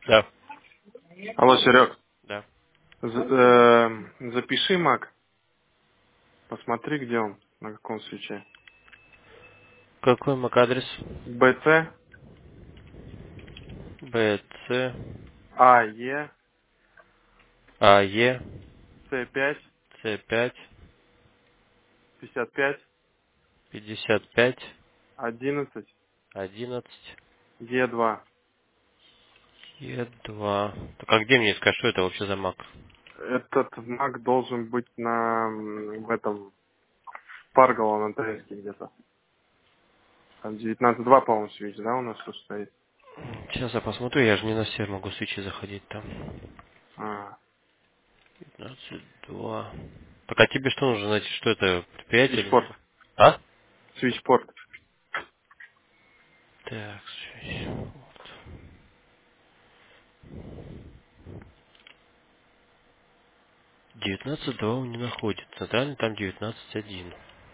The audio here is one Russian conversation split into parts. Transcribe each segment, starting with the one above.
Да. Алло, Серег, Да. запиши Мак, посмотри, где он, на каком свече. Какой MAC-адрес? БЦ, BC, АЕ, AE, С5, C5, 55, 55, 11, 11, Е2. E2. Так а где мне искать, что это вообще за Mac? Этот Мак должен быть в этом, Парголо на ТС где-то. Там 19.2, по-моему, свич, да, у нас тут стоит? Сейчас я посмотрю, я же не на сервер могу свечи заходить там. А, 15.2. Так а тебе что нужно найти, что это предприятие или свичпорт, что? А? свичпорт. Так, свич. Вот. 19.2 он не находит. Центральный там 19.1.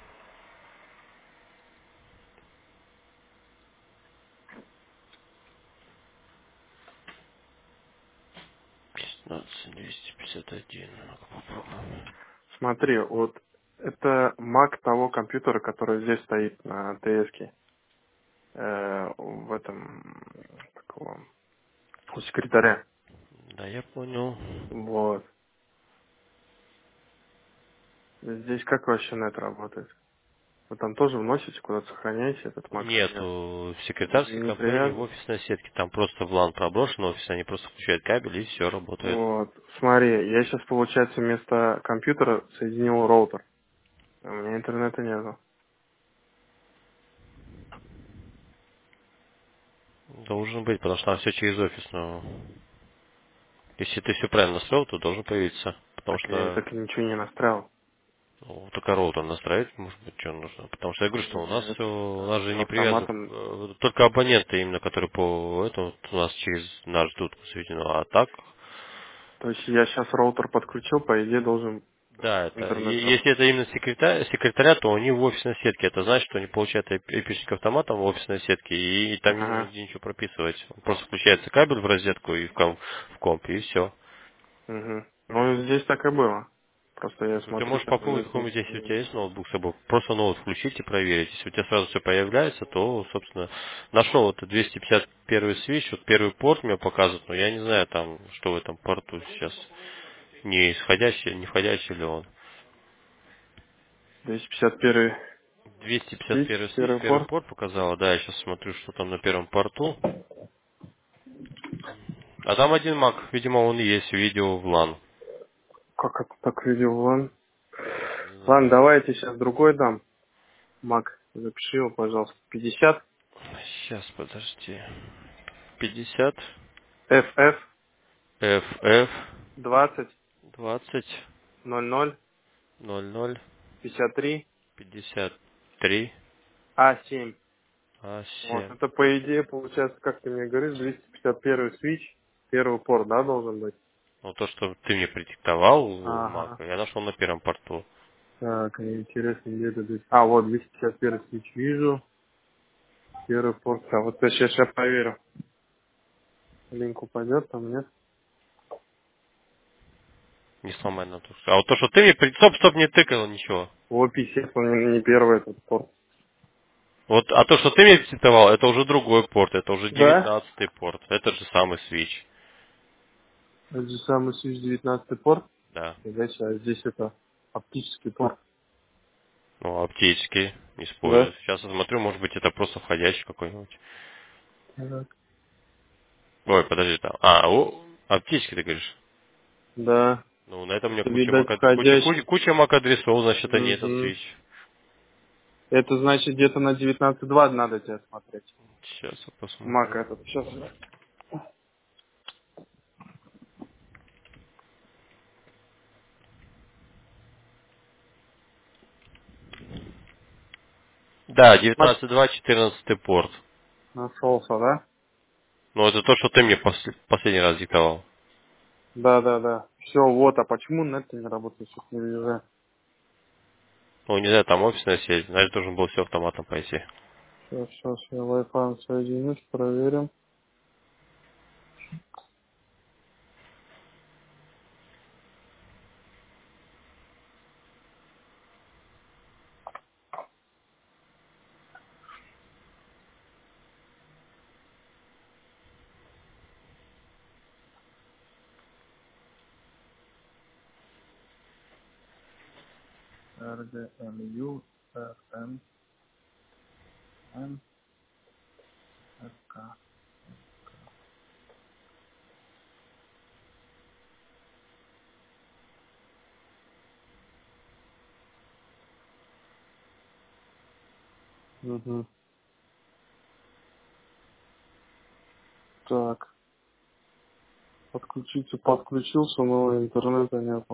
15.251. Ну-ка попробуем. Смотри, вот это Мак того компьютера, который здесь стоит на ТС. В этом, такого, у секретаря. Да, я понял. Вот. Здесь как вообще на это работает? Вы там тоже вносите, куда-то сохраняете этот Мак или нет? Нету в секретарской Не компании в привязан? офисной сетке. Там просто в LAN проброшен офис, они просто включают кабель и все работает. Вот. Смотри, я сейчас, получается, вместо компьютера соединил роутер. У меня интернета нету. Должен быть, потому что там все через офис, но если ты все правильно настроил, то должен появиться. Потому Так я что так и ничего не настраивал. только роутер настраивать, может быть, что нужно. Потому что я говорю, что у нас Нет. все, у нас же не привязано, Автоматом. только абоненты именно, которые по этому вот у нас через наш тут сведено, а так. То есть я сейчас роутер подключил, по идее должен Да, это интернет если работать. это именно секретаря, то они в офисной сетке. Это значит, что они получают эпичник автоматом в офисной сетке, и там не нужно Ага. нигде ничего прописывать. Просто включается кабель в розетку и в комп, и все. Угу. Ну, здесь так и было. Просто я Ты смотрю, можешь сейчас попробовать здесь какой-нибудь, если у ничего. тебя есть ноутбук с собой, просто ноут включить и проверить. Если у тебя сразу все появляется, то, собственно, нашел это 251 свич, вот первый порт мне показывает, но я не знаю там, что в этом порту сейчас, не исходящий, не входящий ли он. 251 свич, 251 свич, первый первый порт. порт показала, да, я сейчас смотрю, что там на первом порту. А там один Mac, видимо, он и есть, видео в LAN. Как это так видел вон? Не Ладно, знаю. давайте сейчас другой дам. Мак, запиши его, пожалуйста. 50 Сейчас, подожди. 50 FF FF 20 20 00 00 53 53 А7. Вот, А7. это по идее получается, как ты мне говоришь, 251 свич, первый порт, да, должен быть? Ну, то, что ты мне продиктовал, Mac, Ага. я нашел на первом порту. Так, интересно, где это здесь? А, вот 251 свич вижу, первый порт. А вот я сейчас проверю. Линк упадет, там нет. Не сломай на то. А вот то, что ты мне... Стоп, не тыкал ничего. В OPC он не первый этот порт. Вот, а то, что ты мне диктовал, это уже другой порт, это уже Да? 19-й порт. Это же самый свич. Это же самый свич 19 порт. Да. И дальше, а здесь это оптический порт. Ну, оптический Да? используют. Сейчас я смотрю, может быть, это просто входящий какой-нибудь. Так. Ой, подожди, там. Оптический ты говоришь? Да. Ну, на этом у меня Это, куча видать, MAC, куча, куча, входящий. куча MAC адресов, значит, это не этот Угу. свич. Это значит где-то на 19.2 надо тебя смотреть. Сейчас я Мак посмотрю. этот. Сейчас. Да, Мак 19.2, 14 порт. нашелся, да? Ну, это то, что ты мне последний раз диктовал. Да, да, да. Все, вот. А почему нет не работает? Сейчас не вижу. Ну, не знаю, там офисная сеть, значит, должен был все автоматом пойти. Сейчас я Wi-Fi соединюсь, проверим. РДМЮ, РМ, РК. Угу. Так, подключился, но интернета нету.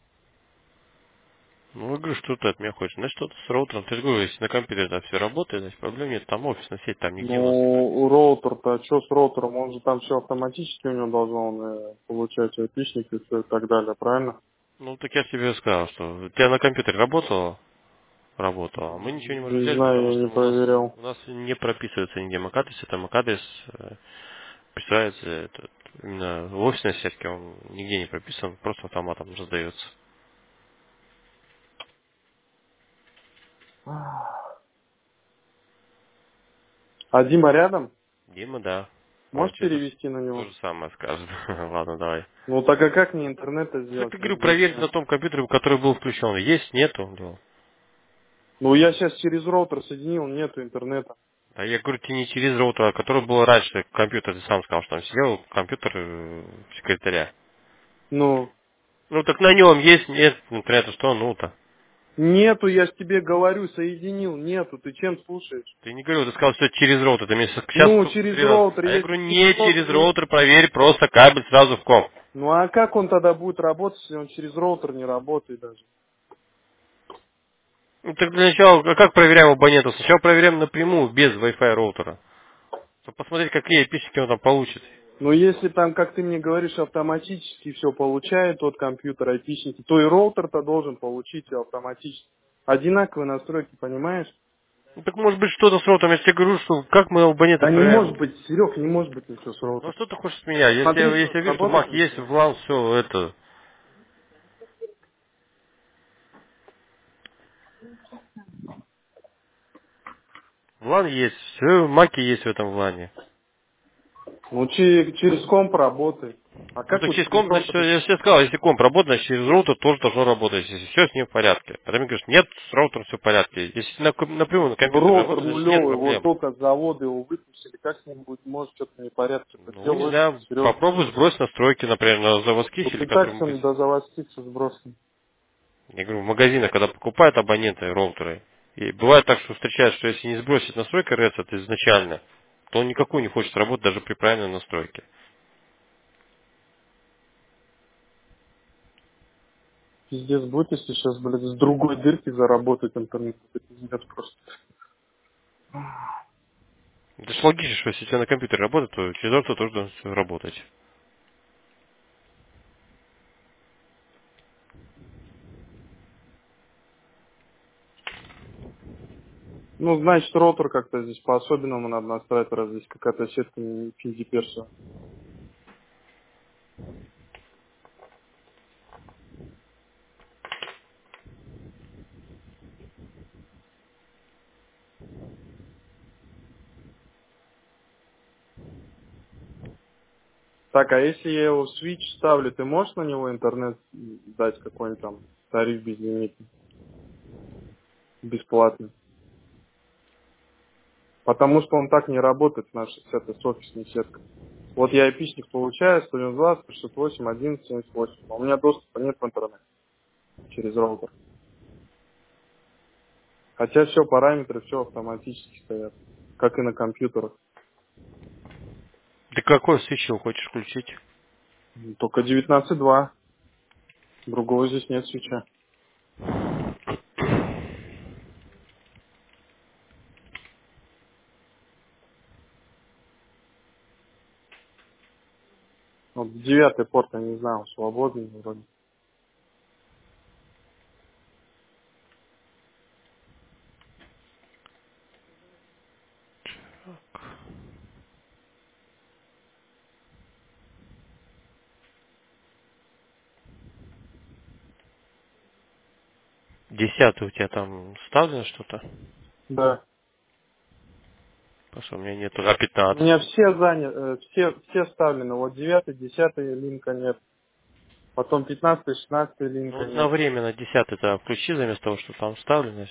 Ну, я говорю, что ты от меня хочешь. Значит, что-то с роутером. Ты же говорю, если на компьютере там все работает, значит, проблем нет. Там офисная сеть, там нигде у нас. Ну, роутер-то, что с роутером? Он же там все автоматически у него должно он, получать айпишник и все и так далее, правильно? Ну, так я тебе сказал, что у тебя на компьютере работало? Работало. А мы ничего не можем Не взять, знаю, потому я что не у проверял. нас не прописывается нигде MAC адрес. Это MAC адрес присваивается именно в офисной сетке. Он нигде не прописан, просто автоматом раздается. А Дима рядом? Дима, да. Он Можешь тебе перевести на то него? же самое скажет. Ладно, давай. Ну так а как мне интернета Ну, так сделать? ты, Я говорю, здесь проверь сейчас. на том компьютере, который был включен. Есть, нету. Да. Ну я сейчас через роутер соединил, нету интернета. А я говорю, тебе не через роутер, а который был раньше компьютер, ты сам сказал, что там сидел компьютер секретаря. Ну, Ну так на нем есть, нет интернета, что ну-то. нету, я ж тебе говорю, соединил, нету. Ты чем слушаешь? Ты не говорил, ты сказал, что через роутер. Ты мне сейчас Ну, сколько через три раза. роутер, А я если говорю, через не через роутер не... роутер, проверь просто кабель сразу в комп. Ну а как он тогда будет работать, если он через роутер не работает даже? Ну так для начала, а как проверяем абонентов? Сначала проверяем напрямую, без Wi-Fi роутера. Чтобы посмотреть, какие письки он там получит. Но если там, как ты мне говоришь, автоматически все получает от компьютера айпишники, то и роутер-то должен получить автоматически. Одинаковые настройки, понимаешь? Ну так может быть что-то с роутером. Я тебе говорю, что как мы абонента Да не может проверяем? быть, Серег, не может быть ничего с Ну роутером. что ты хочешь от меня? Если, Смотри, если что, я вижу, что сработает Mac или есть, что? в LAN все это. В LAN есть, все, маки есть в этом влане. Ну, через комп работает. А Ну как так вот через через комп, значит, роутер? я же тебе сказал, если комп работает, значит через роутер тоже должно работать, если все с ним в порядке. А ты мне говоришь, нет, с роутером все в порядке. Если напрямую на Ну, компьютере роутер работает, значит нет нулевый, вот проблем. только с завода его выпустили, как с ним будет, может, что-то непорядке. Ну, не Делать, знаю, Серег. попробуй сбрось настройки, например, на заводских Вот или и так которые в всем магазине. до заводских сбросом. Я говорю, в магазинах, когда покупают абоненты роутеры, и бывает так, что встречают, что если не сбросить настройка REST изначально, то он никакой не хочет работать даже при правильной настройке. Пиздец будет, если сейчас, блядь, с другой дырки заработать интернет. Это пиздец просто. Это ж логично, что если у тебя на компьютере работает, то через роутер тоже должен всё работать. Ну, значит, роутер как-то здесь по-особенному надо настраивать, раз здесь какая-то сетка не финдиперса. Так, а если я его в Switch ставлю, ты можешь на него интернет дать какой-нибудь там тариф безлимитный, бесплатный? Потому что он так не работает, наша сетка, с офисной сеткой. Вот я айпишник получаю, 192, 168, 11, 78. А у меня доступа нет в интернет через роутер. Хотя все параметры, все автоматически стоят, как и на компьютерах. Ты какой свич его хочешь включить? Только 19.2, другого здесь нет свеча. Вот 9 порт, я не знаю, он свободный вроде. Десятый у тебя там ставлено что-то? Да. Потому что у меня нету. А У меня 15? все заняты, все вставлены. Вот 9, 10 линка нет. Потом 15, 16 Ну линка вот на нет. время на 10 включи, заместо того, что там вставлено.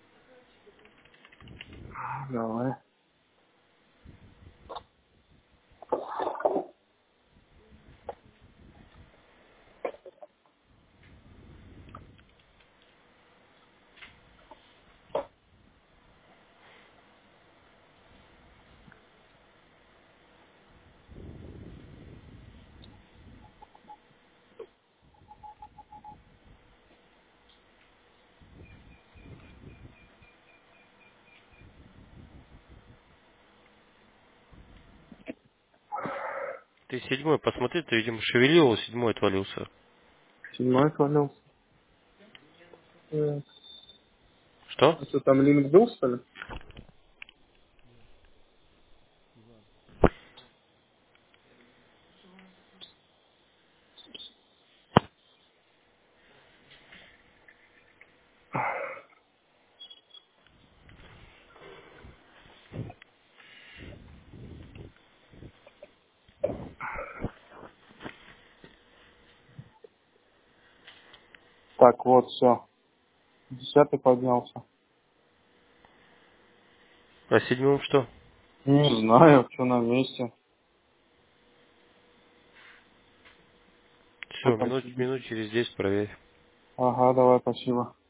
Давай. Ты седьмой посмотри, ты, видимо, шевелил его, седьмой отвалился. 7 свалился. Что? А что, там линк был, что ли? Так, вот, все. 10 поднялся. А седьмым что? Не знаю, что на месте. Все, Вот там минут сидит. через 10 проверь. Ага, давай, спасибо.